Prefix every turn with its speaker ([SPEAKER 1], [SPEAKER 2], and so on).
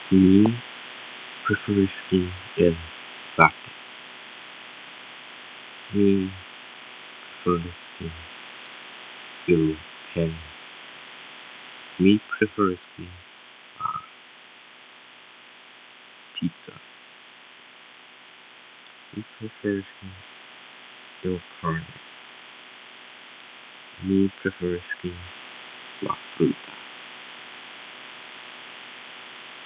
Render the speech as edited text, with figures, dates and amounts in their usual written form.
[SPEAKER 1] Me preferisky in back. Me preferisky il pen. Me preferisky uh, pizza. Me preferisky il carne. Me preferisky la fruta.